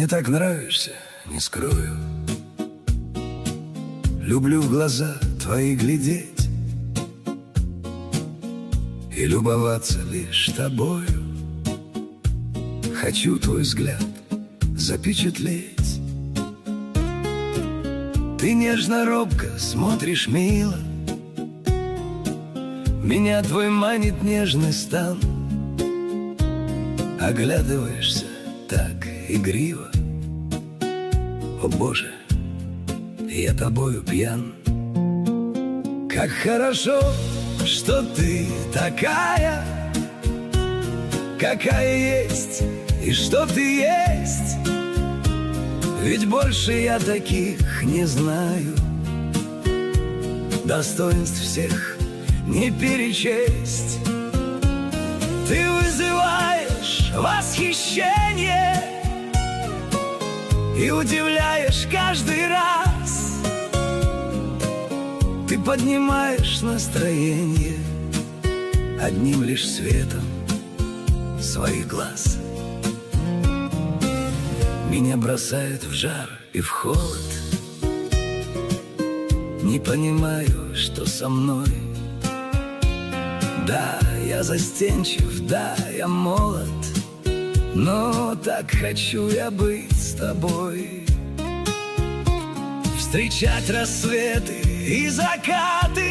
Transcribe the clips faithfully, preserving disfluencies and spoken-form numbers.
мне так нравишься, не скрою. Люблю в глаза твои глядеть и любоваться лишь тобою. Хочу твой взгляд запечатлеть. Ты нежно-робко смотришь мило, меня твой манит нежный стан. Оглядываешься так игриво, о Боже, я тобою пьян. Как хорошо, что ты такая, какая есть, и что ты есть. Ведь больше я таких не знаю, достоинств всех не перечесть. Ты вызываешь восхищение и удивляешь каждый раз. Ты поднимаешь настроение одним лишь светом своих глаз. Меня бросает в жар и в холод. Не понимаю, что со мной. Да, я застенчив, да, я молод, но так хочу я быть с тобой. Встречать рассветы и закаты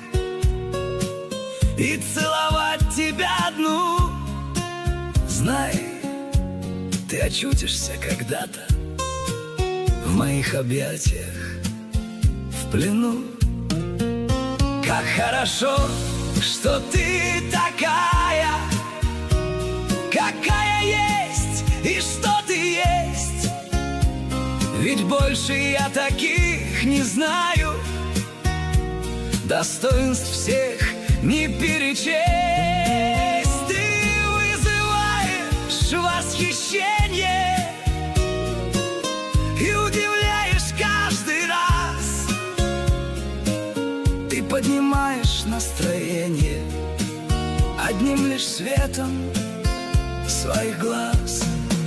и целовать тебя одну. Знай, ты очутишься когда-то в моих объятиях, в плену. Как хорошо, что ты такая, какая есть, и что ты есть. Ведь больше я таких не знаю, достоинств всех не перечесть. Ты вызываешь восхищение и удивляешь каждый раз. Ты поднимаешь настроение одним лишь светом своих глаз.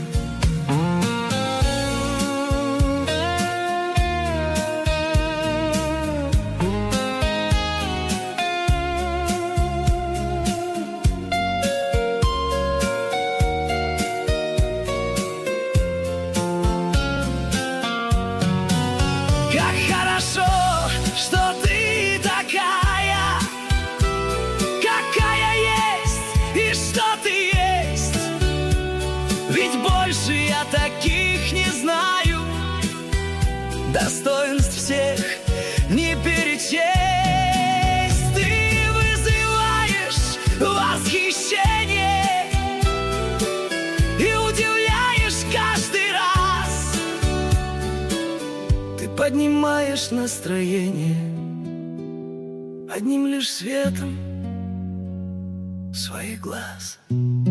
Как хорошо, что ты такая, какая есть, и что ты есть. Ведь больше я таких не знаю, достоинств всех не перечесть. Ты вызываешь восхищение и удивляешь каждый раз. Ты поднимаешь настроение одним лишь светом своих глаз.